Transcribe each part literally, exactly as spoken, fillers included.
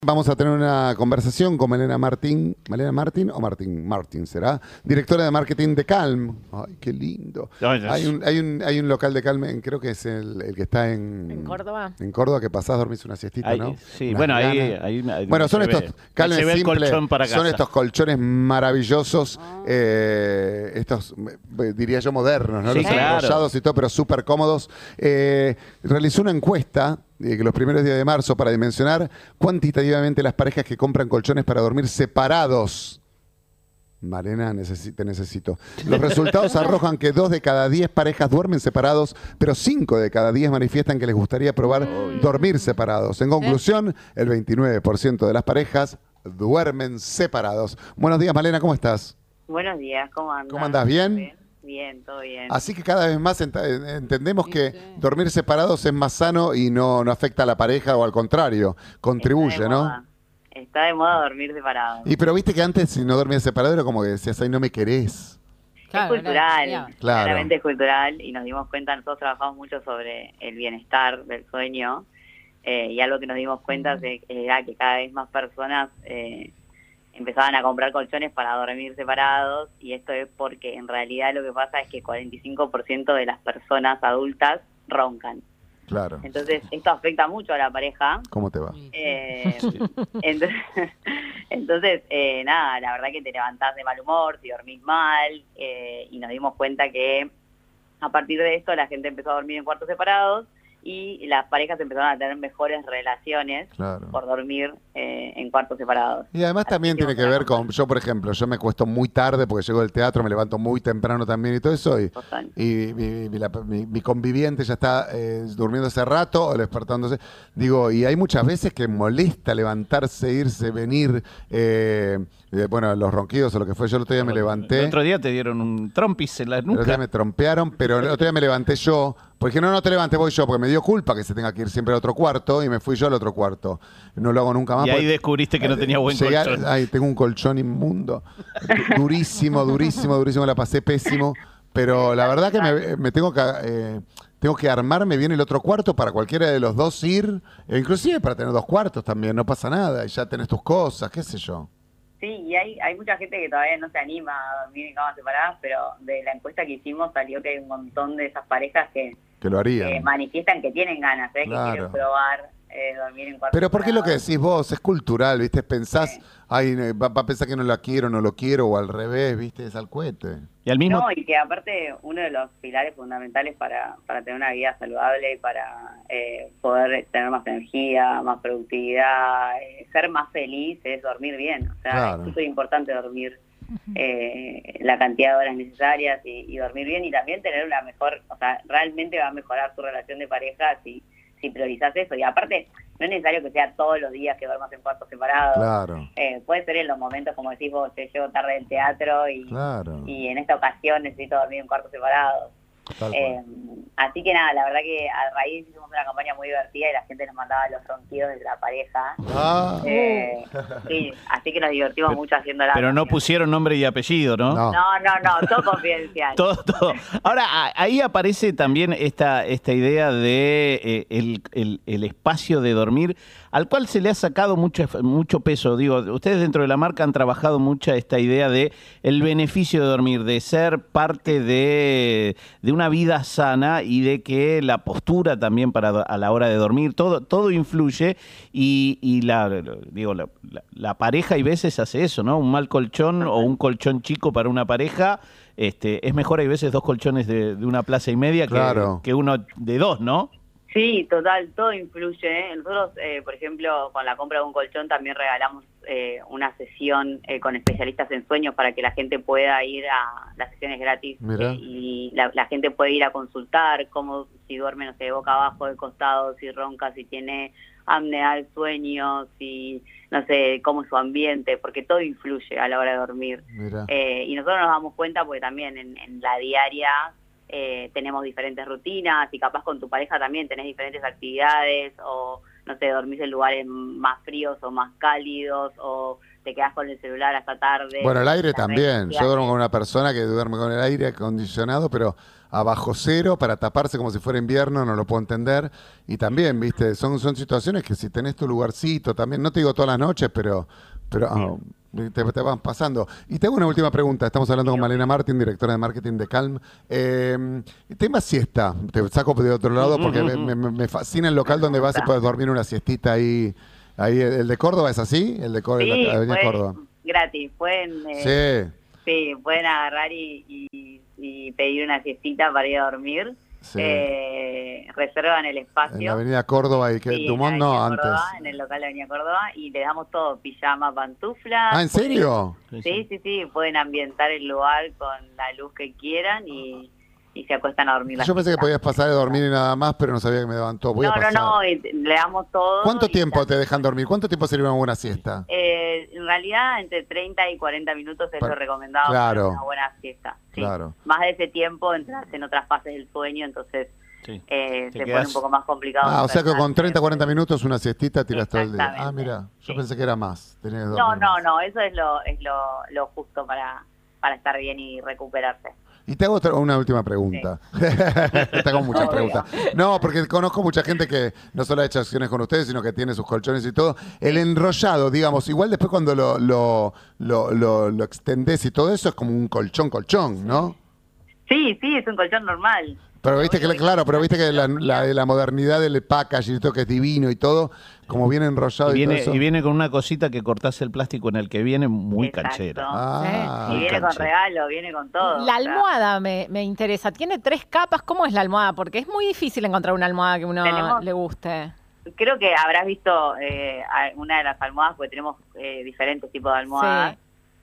Vamos a tener una conversación con Malena Martín. ¿Malena Martín o Martín? Martín será. Directora de marketing de Calm. Ay, qué lindo. Hay un, hay un, hay un local de Calm, en- creo que es el, el que está en, ¿En Córdoba? en Córdoba, que pasás, dormís una siestita, Ahí, ¿no? sí, Unas bueno, ahí, ganas. ahí, ahí Bueno, son se estos ve. Calm Se ve el simple, colchón para son casa. estos colchones maravillosos, Ah. eh, estos, eh, diría yo, modernos, ¿no? Sí, Los claro. enrollados y todo, pero súper cómodos. Eh, realizó una encuesta eh, que los primeros días de marzo para dimensionar cuantitativamente las parejas que compran colchones para dormir separados. Malena, necesi- te necesito. Los resultados arrojan que dos de cada diez parejas duermen separados, pero cinco de cada diez manifiestan que les gustaría probar dormir separados. En conclusión, el veintinueve por ciento de las parejas duermen separados. Buenos días, Malena, ¿cómo estás? Buenos días, ¿cómo andas? ¿Cómo andás? ¿Bien? Bien, bien, todo bien. Así que cada vez más ent- entendemos Sí, que sí. dormir separados es más sano y no, no afecta a la pareja, o al contrario, contribuye, Está de ¿no? moda. Está de moda dormir separado. Y pero viste que antes, si no dormías separado, era como que decías, ay, no me querés. Claro, es cultural, era- Claro. claramente es cultural, y nos dimos cuenta, nosotros trabajamos mucho sobre el bienestar del sueño, eh, y algo que nos dimos cuenta es de- era que cada vez más personas eh, empezaban a comprar colchones para dormir separados, y esto es porque en realidad lo que pasa es que cuarenta y cinco por ciento de las personas adultas roncan. Claro. Entonces, esto afecta mucho a la pareja. ¿Cómo te va? Eh, entonces, entonces eh, nada, la verdad que te levantás de mal humor, si dormís mal, eh, y nos dimos cuenta que a partir de esto la gente empezó a dormir en cuartos separados y las parejas empezaron a tener mejores relaciones Claro. por dormir eh, en cuartos separados. Y además Así también tiene que ver con, yo por ejemplo, yo me cuesto muy tarde porque llego del teatro, me levanto muy temprano también y todo eso, y, Total. y mi, mi- la- mi- mi conviviente ya está eh, durmiendo hace rato o despertándose. Digo, y hay muchas veces que molesta levantarse, irse, venir, eh, eh, bueno, los ronquidos o lo que fue. Yo el otro día me levanté. El otro día te dieron un trompis en la El otro día nuca. me trompearon, pero el otro día me levanté yo. Porque no, no te levantes, voy yo, porque me dio culpa que se tenga que ir siempre al otro cuarto y me fui yo al otro cuarto. No lo hago nunca más. Y ahí porque- descubriste que no tenía buen Llegué a- colchón. Ay, tengo un colchón inmundo. Du- Durísimo, durísimo, durísimo. La pasé pésimo. Pero la verdad que me, me tengo que... eh, tengo que armarme bien el otro cuarto para cualquiera de los dos ir, e inclusive para tener dos cuartos también, no pasa nada, y ya tenés tus cosas, qué sé yo. Sí, y hay, hay mucha gente que todavía no se anima a dormir en camas separadas, pero de la encuesta que hicimos salió que hay un montón de esas parejas que Que lo harían. eh, manifiestan que tienen ganas, ¿eh? Claro. que quieren probar eh, dormir en cuartos Pero ¿por qué lo que separados. decís vos? Es cultural, ¿viste? Pensás, Sí. ay, eh, va, va a pensar que no la quiero, no lo quiero, o al revés, ¿viste? Es al cohete. Y al mismo No, y que aparte uno de los pilares fundamentales para, para tener una vida saludable y para eh, poder tener más energía, más productividad, eh, ser más feliz es dormir bien. O sea, Claro. es súper importante dormir eh, la cantidad de horas necesarias y, y dormir bien, y también tener una mejor, o sea, realmente va a mejorar tu relación de pareja si, si priorizas eso. Y aparte, no es necesario que sea todos los días que duermas en cuartos separados. Claro, Eh, puede ser en los momentos, como decís vos, que llego tarde del teatro y, claro. y en esta ocasión necesito dormir en cuartos separados. Tal cual. Eh, así que nada, la verdad que a raíz hicimos una campaña muy divertida y la gente nos mandaba los ronquidos de la pareja. Ah, Eh, sí, así que nos divertimos mucho haciéndola. Pero no pusieron nombre y apellido, ¿no? no. No, no, no, todo confidencial. Todo, todo. Ahora, a- ahí aparece también esta, esta idea de eh, el, el- el espacio de dormir, al cual se le ha sacado mucho, mucho peso. Digo, ustedes dentro de la marca han trabajado mucha esta idea de el beneficio de dormir, de ser parte de, de una vida sana y de que la postura también para do- a la hora de dormir, todo, todo influye y, y la, digo, la, la- la pareja hay veces hace eso, ¿no? Un mal colchón o un colchón chico para una pareja. Este, es mejor, hay veces, dos colchones de, de una plaza y media que, Claro. que uno de dos, ¿no? Sí, total, todo influye. ¿eh? Nosotros, eh, por ejemplo, con la compra de un colchón también regalamos eh, una sesión eh, con especialistas en sueños para que la gente pueda ir a las sesiones gratis. Mirá. eh, y la, la gente puede ir a consultar cómo, si duerme, no sé, de boca abajo, de costado, si ronca, si tiene apnea del sueño, si, no sé, cómo es su ambiente, porque todo influye a la hora de dormir. Mira. Eh, y nosotros nos damos cuenta porque también en, en la diaria eh, tenemos diferentes rutinas y capaz con tu pareja también tenés diferentes actividades o, no sé, dormís en lugares más fríos o más cálidos o te quedás con el celular hasta tarde. Bueno, el aire las también. redes Yo sociales. duermo con una persona que duerme con el aire acondicionado, pero a bajo cero para taparse como si fuera invierno, no lo puedo entender. Y también, viste, son, son situaciones que si tenés tu lugarcito también, no te digo todas las noches, pero, pero ah, te, te van pasando. Y tengo una última pregunta. Estamos hablando con Malena Martín, directora de marketing de Calm. Eh, tema siesta. Te saco de otro lado porque me, me- me fascina el local donde vas y puedes dormir una siestita ahí. Ahí, ¿el de Córdoba es así? El de Córdoba, Sí, la Avenida fue Córdoba. gratis. Pueden, eh, Sí, sí, pueden agarrar y, y- y pedir una siestita para ir a dormir. sí. Eh, reservan el espacio. En la Avenida Córdoba y que Sí, Dumont en la no, Avenida antes. Córdoba, en el local de Avenida Córdoba, y les damos todo, pijama, pantuflas. Ah, ¿en serio? Sí, sí, sí, pueden ambientar el lugar con la luz que quieran y, y se acuestan a dormir. la Yo pensé que siesta. podías pasar de dormir y nada más, pero no sabía que me daban todo. Voy No, a no, pasar. no, y te- le damos todo. ¿Cuánto y tiempo ta- te dejan dormir? ¿Cuánto tiempo sirve una buena siesta? Eh, en realidad, entre treinta y cuarenta minutos es Pa- lo recomendado claro. para una buena siesta. Sí. Claro. Más de ese tiempo entras en otras fases del sueño, entonces Sí. eh, Te se quedas- pone un poco más complicado. Ah, o sea que con despertarse. treinta, cuarenta minutos una siestita tiras todo el día. Ah, Exactamente. mira, yo Sí. pensé que era más. Tenías que No, dormir no, más. no, eso es lo, es lo, lo justo para, para estar bien y recuperarse. Y te hago otra- una última pregunta. te hago muchas Obvio. preguntas. No, porque conozco mucha gente que no solo ha hecho acciones con ustedes, sino que tiene sus colchones y todo. El enrollado, digamos, igual después cuando lo, lo, lo, lo, lo extendés y todo eso es como un colchón, colchón, ¿no? Sí, sí, es un colchón normal. Pero viste que, Obvio, claro, pero viste que la, la, la modernidad del packaging y todo que es divino y todo, como viene enrollado Y y, viene, todo eso. y viene con una cosita que cortás el plástico en el que viene muy Exacto. canchera. Ah, Y Muy viene con canchero. regalo, viene con todo. La o sea, almohada me, me interesa. Tiene tres capas. ¿Cómo es la almohada? Porque es muy difícil encontrar una almohada que uno Tenemos- le guste. Creo que habrás visto eh, a- una de las almohadas, porque tenemos eh, diferentes tipos de almohadas. Sí.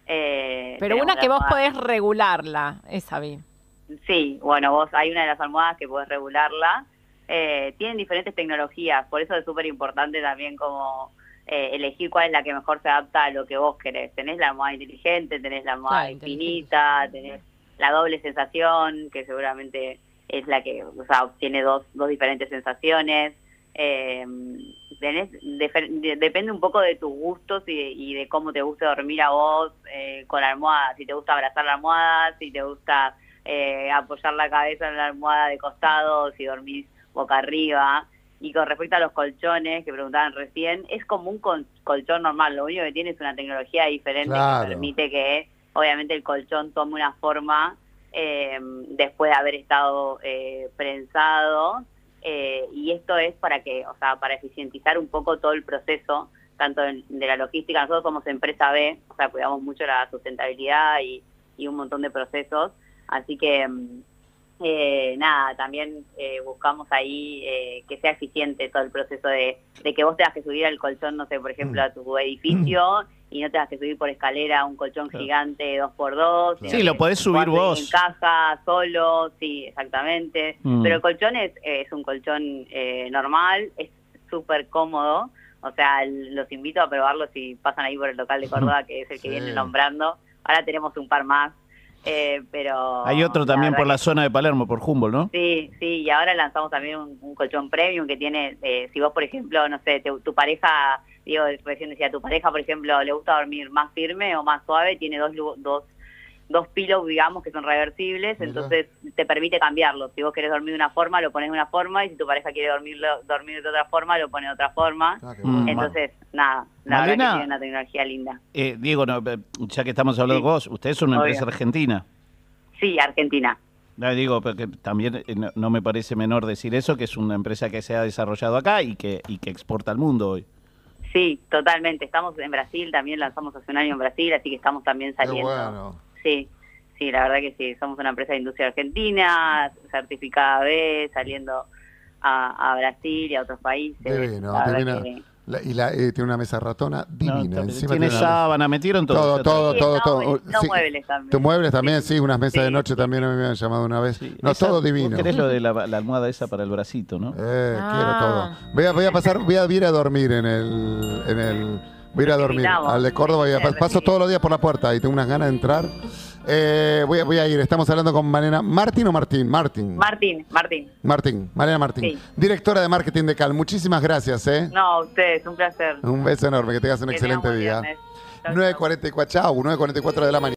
Eh, Pero tenemos una la que vos almohada- podés regularla. Esa vi. Sí, bueno, vos hay una de las almohadas que podés regularla. Eh, tienen diferentes tecnologías, por eso es súper importante también como eh, elegir cuál es la que mejor se adapta a lo que vos querés. Tenés la almohada inteligente, tenés la almohada Claro, infinita, tenés la doble sensación, que seguramente es la que, o sea, tiene dos, dos diferentes sensaciones. Eh, tenés, defe- de- depende un poco de tus gustos y de, y de cómo te gusta dormir a vos eh, con la almohada. Si te gusta abrazar la almohada, si te gusta eh, apoyar la cabeza en la almohada de costado, si dormís boca arriba. Y con respecto a los colchones que preguntaban recién, es como un col- colchón normal, lo único que tiene es una tecnología diferente Claro. que permite que obviamente el colchón tome una forma eh, después de haber estado eh, prensado, eh, y esto es para que, o sea, para eficientizar un poco todo el proceso, tanto de, de la logística. Nosotros somos empresa B, o sea, cuidamos mucho la sustentabilidad y, y un montón de procesos, así que mm, eh, nada, también eh, buscamos ahí eh, que sea eficiente todo el proceso de, de que vos tengas que subir al colchón, no sé, por ejemplo, a tu edificio y no tengas que subir por escalera un colchón Claro. gigante dos por dos. Sí, lo podés subir Cuando vos. En caja, solo, sí, exactamente. Mm. Pero el colchón es, es un colchón eh, normal, es súper cómodo. O sea, l- los invito a probarlo si pasan ahí por el local de Córdoba, que es el que Sí. vienen nombrando. Ahora tenemos un par más, eh, pero... Hay otro también por verdad la zona de Palermo, por Humboldt, ¿no? Sí, sí, y ahora lanzamos también un, un colchón premium que tiene, eh, si vos, por ejemplo, no sé, te- tu pareja, digo, recién decía, tu pareja, por ejemplo, le gusta dormir más firme o más suave, tiene dos lu- dos dos pillows, digamos, que son reversibles, Mirá. entonces te permite cambiarlo. Si vos querés dormir de una forma, lo pones de una forma, y si tu pareja quiere dormirlo, dormir de otra forma, lo pone de otra forma. Ah, qué Mm. bueno. Entonces, nada, la Malena. verdad que tiene una tecnología linda. Eh, Diego, no, eh, ya que estamos hablando Sí. con vos, usted es una Obvio. empresa argentina. Sí, Argentina. No, digo, porque también eh, no, no me parece menor decir eso, que es una empresa que se ha desarrollado acá y que, y que exporta al mundo hoy. Sí, totalmente. Estamos en Brasil, también lanzamos hace un año en Brasil, así que estamos también Qué saliendo. bueno. Sí, sí, la verdad que sí. Somos una empresa de industria argentina, certificada B, saliendo a, a Brasil y a otros países. Divino, La verdad divina. que- La- y la, eh, tiene una mesa ratona divina. No, Encima tiene una- sábana, metieron todo. Todo, Ya todo, Sí, todo, no, todo. y los Sí. muebles también. ¿Tus muebles también? Sí, unas mesas de Sí, noche sí. también a mí me han llamado una vez. Sí, No, esa- todo vos divino. querés lo de la, la almohada esa para el bracito, ¿no? Eh, Ah. quiero todo. Voy a, voy a pasar, voy a ir a dormir en el, en el, voy a ir a dormir Invitamos. al de Córdoba y a- Sí, paso todos los días por la puerta y tengo unas ganas de entrar. Eh, voy, a, voy a ir, estamos hablando con Malena. ¿Martín o Martín? Martín. Martín, Martín. Martín, Malena Martín. Sí. Directora de marketing de Cal. Muchísimas gracias, ¿eh? No, ustedes, un placer. Un beso enorme, que tengas un Que excelente tengan buen día. viernes. Chau, nueve chau. cuarenta y cuatro, chau, nueve cuarenta y cuatro de la mañana.